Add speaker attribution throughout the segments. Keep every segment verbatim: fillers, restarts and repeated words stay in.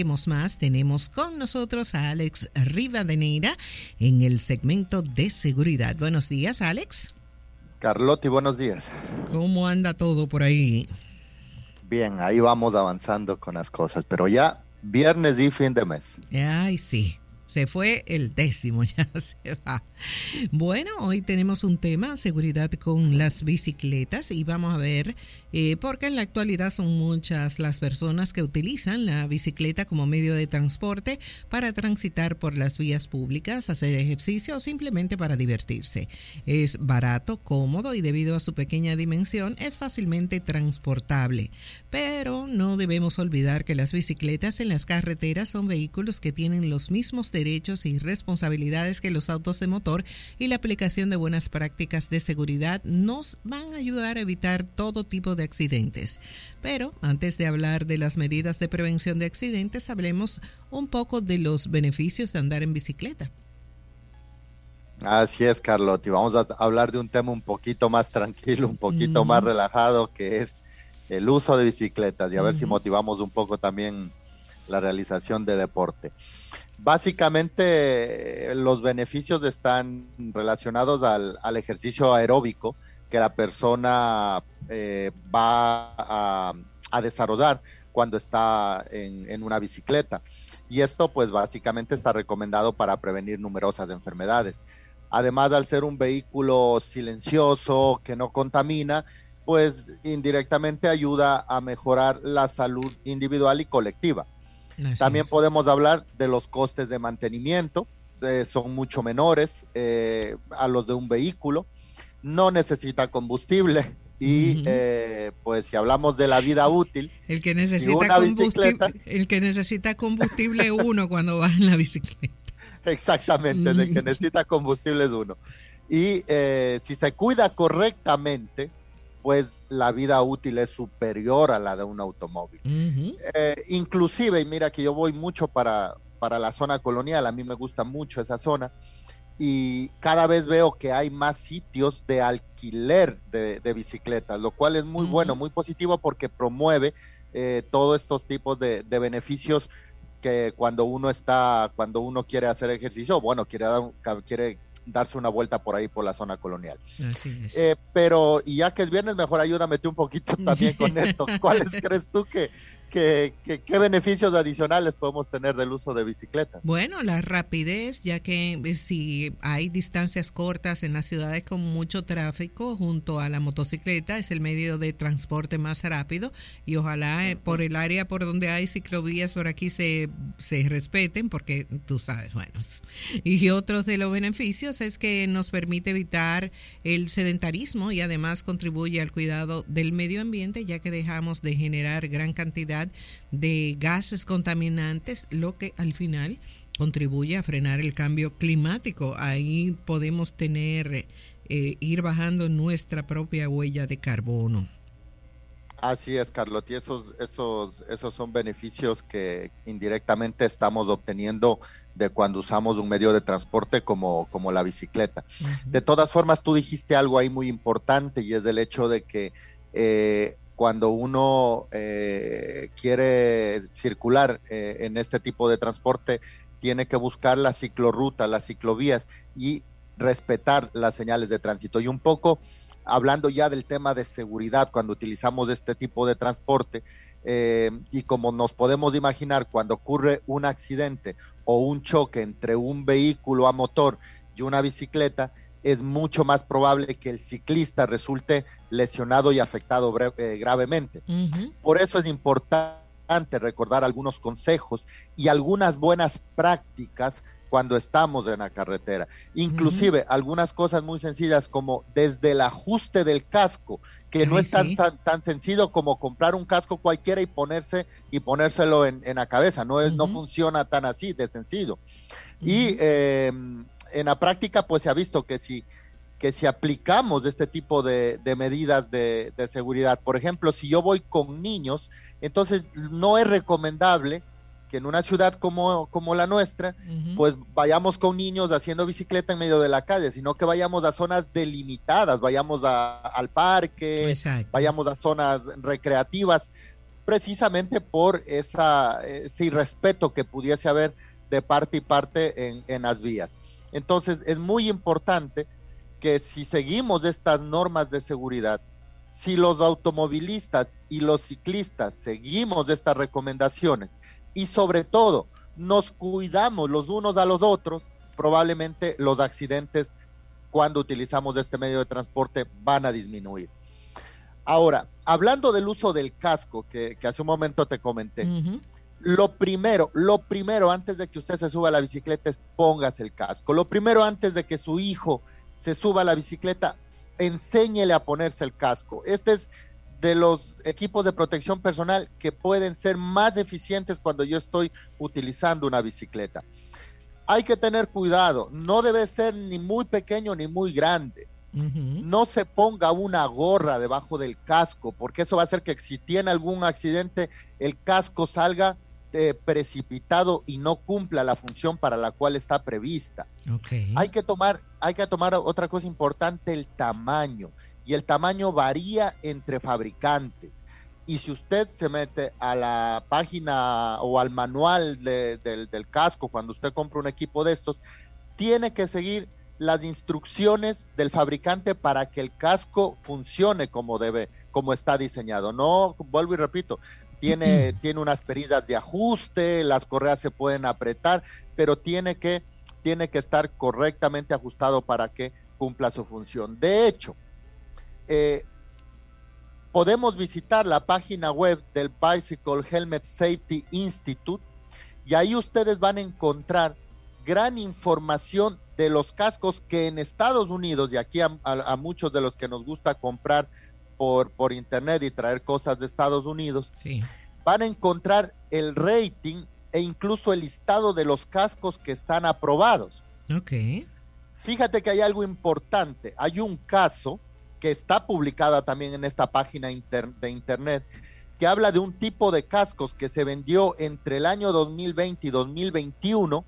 Speaker 1: Más, tenemos con nosotros a Alex Rivadeneira en el segmento de seguridad. Buenos días, Alex.
Speaker 2: Carlotti, buenos días.
Speaker 1: ¿Cómo anda todo por ahí?
Speaker 2: Bien, ahí vamos avanzando con las cosas, pero ya viernes y fin de mes.
Speaker 1: Ay, sí. Se fue el décimo, ya se va. Bueno, hoy tenemos un tema, seguridad con las bicicletas, y vamos a ver, eh, porque en la actualidad son muchas las personas que utilizan la bicicleta como medio de transporte para transitar por las vías públicas, hacer ejercicio o simplemente para divertirse. Es barato, cómodo y debido a su pequeña dimensión es fácilmente transportable. Pero no debemos olvidar que las bicicletas en las carreteras son vehículos que tienen los mismos derechos derechos y responsabilidades que los autos de motor, y la aplicación de buenas prácticas de seguridad nos van a ayudar a evitar todo tipo de accidentes. Pero antes de hablar de las medidas de prevención de accidentes, hablemos un poco de los beneficios de andar en bicicleta.
Speaker 2: Así es, Carlotti. Vamos a hablar de un tema un poquito más tranquilo, un poquito mm. más relajado, que es el uso de bicicletas, y a mm. ver si motivamos un poco también la realización de deporte. Básicamente los beneficios están relacionados al, al ejercicio aeróbico que la persona eh, va a, a desarrollar cuando está en, en una bicicleta, y esto pues básicamente está recomendado para prevenir numerosas enfermedades. Además, al ser un vehículo silencioso que no contamina, pues indirectamente ayuda a mejorar la salud individual y colectiva. Así También es. Podemos hablar de los costes de mantenimiento, eh, son mucho menores eh, a los de un vehículo, no necesita combustible y uh-huh. eh, pues si hablamos de la vida útil,
Speaker 1: el que necesita, si combustible, el que necesita combustible uno cuando va en la bicicleta.
Speaker 2: Exactamente, el que necesita combustible es uno. Y eh, si se cuida correctamente, pues la vida útil es superior a la de un automóvil. Uh-huh. Eh, inclusive, y mira que yo voy mucho para, para la zona colonial, a mí me gusta mucho esa zona, y cada vez veo que hay más sitios de alquiler de, de bicicletas, lo cual es muy uh-huh. bueno, muy positivo, porque promueve eh, todos estos tipos de, de beneficios que cuando uno está, cuando uno quiere hacer ejercicio, bueno, quiere dar, quiere darse una vuelta por ahí por la zona colonial.
Speaker 1: Así es.
Speaker 2: Eh, pero, y ya que es viernes, mejor ayúdame tú un poquito también con esto. ¿Cuáles crees tú que, que, que qué beneficios adicionales podemos tener del uso de bicicletas?
Speaker 1: Bueno, la rapidez, ya que si hay distancias cortas en las ciudades con mucho tráfico, junto a la motocicleta es el medio de transporte más rápido, y ojalá uh-huh. por el área por donde hay ciclovías por aquí se, se respeten, porque tú sabes, bueno. Y otros de los beneficios es que nos permite evitar el sedentarismo y además contribuye al cuidado del medio ambiente, ya que dejamos de generar gran cantidad de gases contaminantes, lo que al final contribuye a frenar el cambio climático. Ahí podemos tener, eh, ir bajando nuestra propia huella de carbono.
Speaker 2: Así es, Carlotti, esos, esos, esos son beneficios que indirectamente estamos obteniendo de cuando usamos un medio de transporte como, como la bicicleta. Uh-huh. De todas formas, tú dijiste algo ahí muy importante, y es el hecho de que eh, cuando uno eh, quiere circular eh, en este tipo de transporte, tiene que buscar la ciclorruta, las ciclovías, y respetar las señales de tránsito. Y un poco hablando ya del tema de seguridad cuando utilizamos este tipo de transporte, eh, y como nos podemos imaginar, cuando ocurre un accidente o un choque entre un vehículo a motor y una bicicleta, es mucho más probable que el ciclista resulte lesionado y afectado bre- eh, gravemente. Uh-huh. Por eso es importante recordar algunos consejos y algunas buenas prácticas cuando estamos en la carretera. Inclusive uh-huh. algunas cosas muy sencillas, como desde el ajuste del casco, que Ay, no es tan, sí. tan, tan sencillo como comprar un casco cualquiera y ponerse y ponérselo en, en la cabeza. No es, uh-huh. no funciona tan así de sencillo. Uh-huh. Y eh, en la práctica pues se ha visto que si, que si aplicamos este tipo de, de medidas de, de seguridad, por ejemplo, si yo voy con niños, entonces no es recomendable que en una ciudad como, como la nuestra, uh-huh. pues vayamos con niños haciendo bicicleta en medio de la calle, sino que vayamos a zonas delimitadas, vayamos a, al parque, Exacto. vayamos a zonas recreativas, precisamente por esa, ese irrespeto que pudiese haber de parte y parte en, en las vías. Entonces es muy importante que si seguimos estas normas de seguridad, si los automovilistas y los ciclistas seguimos estas recomendaciones y sobre todo nos cuidamos los unos a los otros, probablemente los accidentes cuando utilizamos este medio de transporte van a disminuir. Ahora, hablando del uso del casco, que, que hace un momento te comenté, uh-huh. lo primero, lo primero antes de que usted se suba a la bicicleta es póngase el casco. Lo primero antes de que su hijo se suba a la bicicleta, enséñele a ponerse el casco. Este es de los equipos de protección personal que pueden ser más eficientes cuando yo estoy utilizando una bicicleta. Hay que tener cuidado, no debe ser ni muy pequeño ni muy grande. Uh-huh. No se ponga una gorra debajo del casco, porque eso va a hacer que si tiene algún accidente, el casco salga eh, precipitado y no cumpla la función para la cual está prevista. Okay. Hay que tomar, hay que tomar otra cosa importante, el tamaño. Y el tamaño varía entre fabricantes. Y si usted se mete a la página o al manual de, de, del casco, cuando usted compra un equipo de estos, tiene que seguir las instrucciones del fabricante para que el casco funcione como debe, como está diseñado. No, vuelvo y repito, tiene, tiene unas perillas de ajuste, las correas se pueden apretar, pero tiene que, tiene que estar correctamente ajustado para que cumpla su función. De hecho, eh, podemos visitar la página web del Bicycle Helmet Safety Institute y ahí ustedes van a encontrar gran información de los cascos que en Estados Unidos, y aquí a, a, a muchos de los que nos gusta comprar por, por internet y traer cosas de Estados Unidos, sí. van a encontrar el rating e incluso el listado de los cascos que están aprobados.
Speaker 1: Okay.
Speaker 2: Fíjate que hay algo importante, hay un caso que está publicada también en esta página inter, de internet, que habla de un tipo de cascos que se vendió entre el año dos mil veinte y dos mil veintiuno,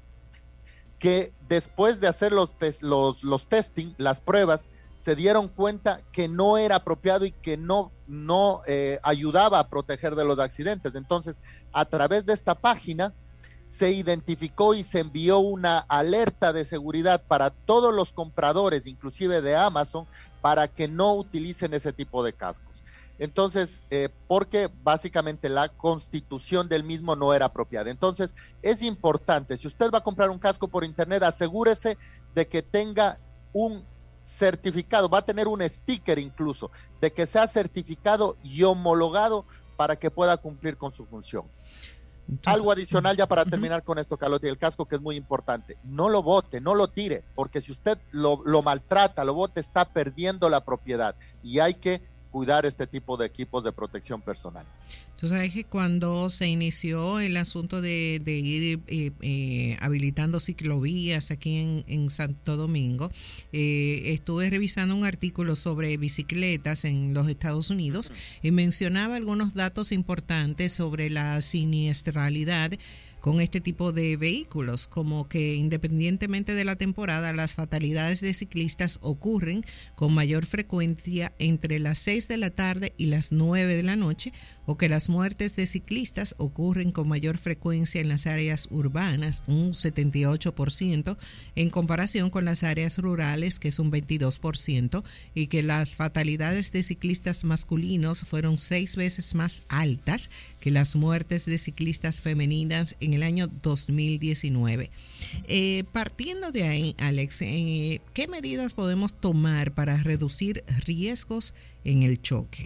Speaker 2: que después de hacer los, tes, los, los testing, las pruebas, se dieron cuenta que no era apropiado y que no, no eh, ayudaba a proteger de los accidentes. Entonces, a través de esta página, se identificó y se envió una alerta de seguridad para todos los compradores, inclusive de Amazon, para que no utilicen ese tipo de cascos. Entonces, eh, porque básicamente la constitución del mismo no era apropiada. Entonces, es importante, si usted va a comprar un casco por internet, asegúrese de que tenga un certificado, va a tener un sticker incluso, de que sea certificado y homologado para que pueda cumplir con su función. Entonces, algo adicional ya para terminar uh-huh. con esto, Carlota, y el casco que es muy importante, no lo bote, no lo tire, porque si usted lo, lo maltrata, lo bote, está perdiendo la propiedad y hay que cuidar este tipo de equipos de protección personal.
Speaker 1: Tú sabes que cuando se inició el asunto de, de ir eh, eh, habilitando ciclovías aquí en, en Santo Domingo, eh, estuve revisando un artículo sobre bicicletas en los Estados Unidos y mencionaba algunos datos importantes sobre la siniestralidad con este tipo de vehículos, como que independientemente de la temporada, las fatalidades de ciclistas ocurren con mayor frecuencia entre las seis de la tarde y las nueve de la noche, o que las muertes de ciclistas ocurren con mayor frecuencia en las áreas urbanas, un setenta y ocho por ciento, en comparación con las áreas rurales, que es un veintidós por ciento, y que las fatalidades de ciclistas masculinos fueron seis veces más altas que las muertes de ciclistas femeninas en el año dos mil diecinueve. Eh, partiendo de ahí, Alex, eh, ¿qué medidas podemos tomar para reducir riesgos en el choque?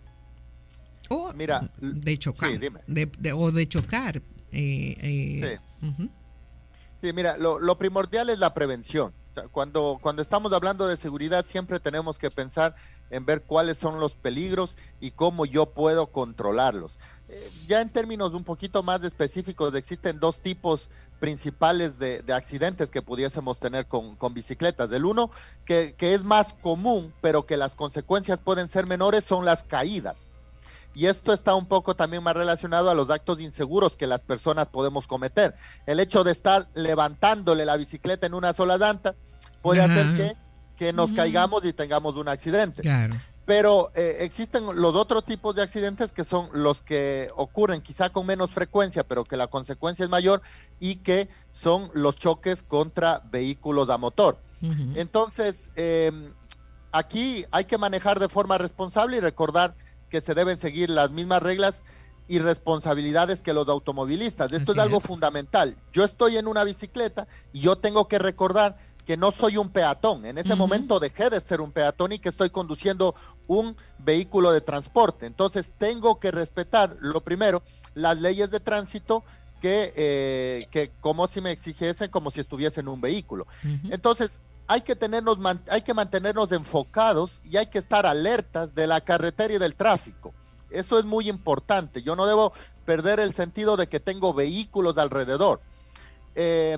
Speaker 1: O
Speaker 2: Mira,
Speaker 1: de chocar,
Speaker 2: sí, dime.
Speaker 1: De, de, o de chocar. Eh, eh,
Speaker 2: sí.
Speaker 1: Uh-huh.
Speaker 2: sí, mira, lo, lo primordial es la prevención. O sea, cuando, cuando estamos hablando de seguridad, siempre tenemos que pensar en ver cuáles son los peligros y cómo yo puedo controlarlos. Eh, ya en términos un poquito más específicos, existen dos tipos principales de, de accidentes que pudiésemos tener con, con bicicletas. El uno, que, que es más común, pero que las consecuencias pueden ser menores, son las caídas. Y esto está un poco también más relacionado a los actos inseguros que las personas podemos cometer. El hecho de estar levantándole la bicicleta en una sola llanta puede Ajá. hacer que, que nos uh-huh. caigamos y tengamos un accidente.
Speaker 1: Claro.
Speaker 2: pero eh, existen los otros tipos de accidentes que son los que ocurren quizá con menos frecuencia, pero que la consecuencia es mayor, y que son los choques contra vehículos a motor. Uh-huh. Entonces, eh, aquí hay que manejar de forma responsable y recordar que se deben seguir las mismas reglas y responsabilidades que los automovilistas. Esto Así es algo es. fundamental. Yo estoy en una bicicleta y yo tengo que recordar que no soy un peatón. En ese uh-huh. momento dejé de ser un peatón y que estoy conduciendo un vehículo de transporte. Entonces tengo que respetar, lo primero, las leyes de tránsito que, eh, que como si me exigiesen como si estuviese en un vehículo. Uh-huh. Entonces hay que, tenernos, hay que mantenernos enfocados y hay que estar alertas de la carretera y del tráfico. Eso es muy importante. Yo no debo perder el sentido de que tengo vehículos alrededor. Eh,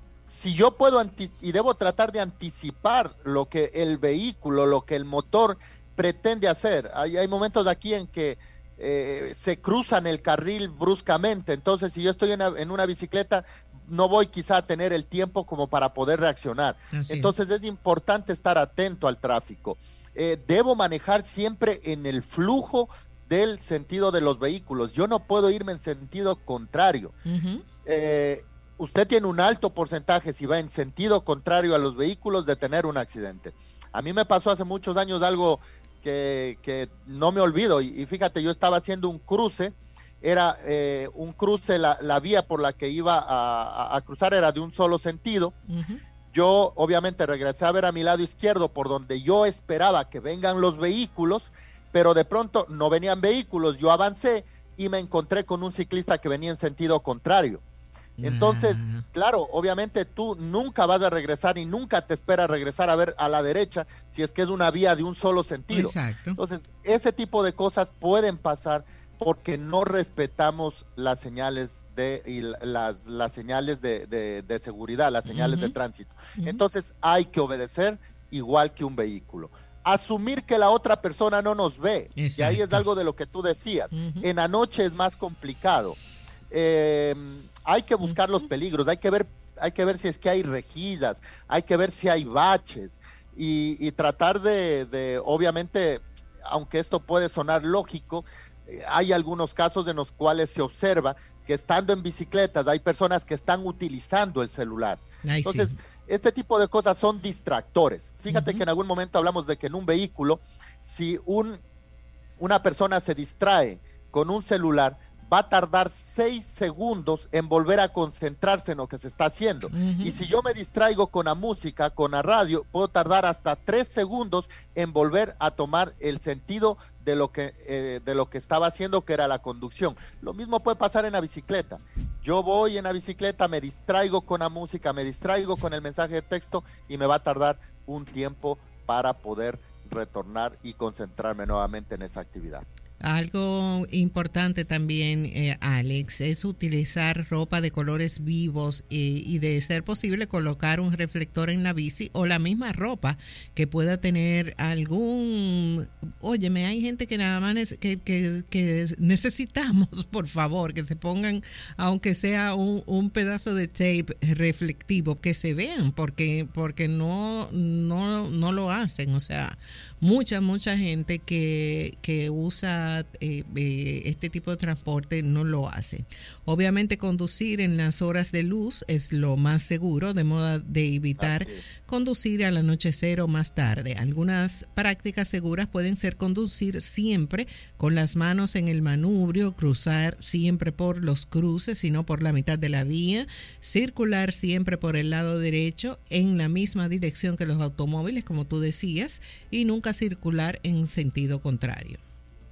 Speaker 2: si yo puedo anti- y debo tratar de anticipar lo que el vehículo, lo que el motor pretende hacer. Hay, hay momentos aquí en que eh, se cruzan el carril bruscamente. Entonces, si yo estoy en una, en una bicicleta, no voy quizá a tener el tiempo como para poder reaccionar. Así Entonces, es. es importante estar atento al tráfico. Eh, debo manejar siempre en el flujo del sentido de los vehículos. Yo no puedo irme en sentido contrario. Uh-huh. Eh, usted tiene un alto porcentaje, si va en sentido contrario a los vehículos, de tener un accidente. A mí me pasó hace muchos años algo que, que no me olvido, y, y fíjate, yo estaba haciendo un cruce, era eh, un cruce, la, la vía por la que iba a, a, a cruzar era de un solo sentido. Uh-huh. Yo obviamente regresé a ver a mi lado izquierdo, por donde yo esperaba que vengan los vehículos, pero de pronto no venían vehículos. Yo avancé y me encontré con un ciclista que venía en sentido contrario. Entonces, nah. claro, obviamente tú nunca vas a regresar y nunca te esperas regresar a ver a la derecha si es que es una vía de un solo sentido.
Speaker 1: Exacto.
Speaker 2: Entonces, ese tipo de cosas pueden pasar porque no respetamos las señales de y las, las señales de, de, de seguridad, las señales uh-huh. de tránsito. Uh-huh. Entonces, hay que obedecer igual que un vehículo. Asumir que la otra persona no nos ve. Exacto. Y ahí es algo de lo que tú decías. Uh-huh. En la noche es más complicado. Eh, hay que buscar uh-huh. los peligros, hay que ver, hay que ver si es que hay rejillas, hay que ver si hay baches y, y tratar de, de, obviamente, aunque esto puede sonar lógico, eh, hay algunos casos en los cuales se observa que estando en bicicletas hay personas que están utilizando el celular. Ay, Entonces, sí. este tipo de cosas son distractores. Fíjate uh-huh. que en algún momento hablamos de que en un vehículo, si un, una persona se distrae con un celular, va a tardar seis segundos en volver a concentrarse en lo que se está haciendo. Uh-huh. Y si yo me distraigo con la música, con la radio, puedo tardar hasta tres segundos en volver a tomar el sentido de lo que eh, de lo que estaba haciendo, que era la conducción. Lo mismo puede pasar en la bicicleta. Yo voy en la bicicleta, me distraigo con la música, me distraigo con el mensaje de texto y me va a tardar un tiempo para poder retornar y concentrarme nuevamente en esa actividad.
Speaker 1: Algo importante también, eh, Alex, es utilizar ropa de colores vivos eh, y de ser posible colocar un reflector en la bici o la misma ropa que pueda tener algún... Óyeme, hay gente que nada más es, que, que, que necesitamos, por favor, que se pongan, aunque sea un, un pedazo de tape reflectivo, que se vean, porque porque no no no lo hacen. O sea, mucha, mucha gente que, que usa Eh, eh, este tipo de transporte no lo hace. Obviamente conducir en las horas de luz es lo más seguro, de modo de evitar conducir al anochecer o más tarde. Algunas prácticas seguras pueden ser conducir siempre con las manos en el manubrio, cruzar siempre por los cruces y no por la mitad de la vía, circular siempre por el lado derecho en la misma dirección que los automóviles, como tú decías, y nunca circular en sentido contrario.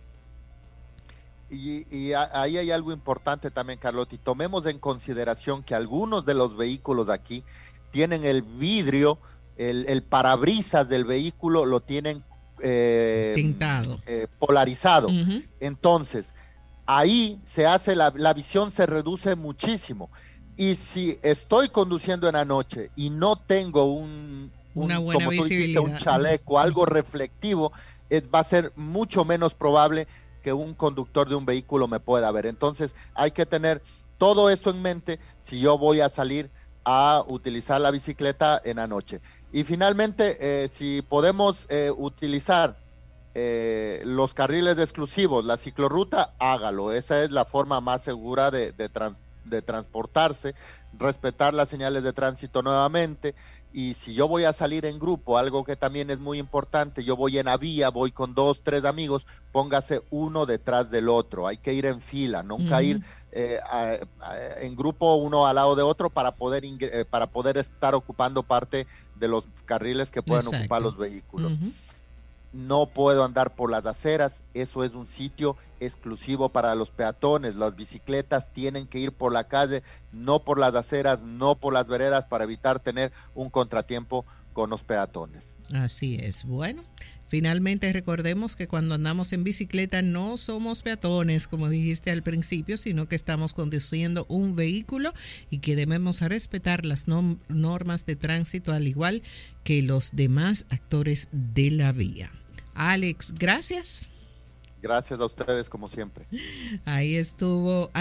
Speaker 2: Y, y ahí hay algo importante también, Carlotti. Tomemos en consideración que algunos de los vehículos aquí tienen el vidrio, el, el parabrisas del vehículo lo tienen eh,
Speaker 1: tintado,
Speaker 2: eh, polarizado. Uh-huh. Entonces, ahí se hace la, la visión se reduce muchísimo. Y si estoy conduciendo en la noche y no tengo un, un
Speaker 1: una buena
Speaker 2: como tú
Speaker 1: visibilidad,
Speaker 2: dijiste, un chaleco, algo reflectivo, es, va a ser mucho menos probable que un conductor de un vehículo me pueda ver. Entonces hay que tener todo eso en mente si yo voy a salir a utilizar la bicicleta en la noche. Y finalmente, eh, si podemos eh, utilizar eh, los carriles exclusivos, la ciclorruta, hágalo. Esa es la forma más segura de, de, trans, de transportarse, respetar las señales de tránsito nuevamente. Y si yo voy a salir en grupo, algo que también es muy importante, yo voy en la vía, voy con dos, tres amigos, póngase uno detrás del otro, hay que ir en fila, nunca uh-huh. ir eh, a, a, en grupo uno al lado de otro para poder, eh, para poder estar ocupando parte de los carriles que puedan Exacto. ocupar los vehículos. Uh-huh. No puedo andar por las aceras, eso es un sitio exclusivo para los peatones, las bicicletas tienen que ir por la calle, no por las aceras, no por las veredas, para evitar tener un contratiempo con los peatones.
Speaker 1: Así es. Bueno, finalmente recordemos que cuando andamos en bicicleta no somos peatones, como dijiste al principio, sino que estamos conduciendo un vehículo y que debemos respetar las nom- normas de tránsito al igual que los demás actores de la vía. Alex, gracias.
Speaker 2: Gracias a ustedes como siempre.
Speaker 1: Ahí estuvo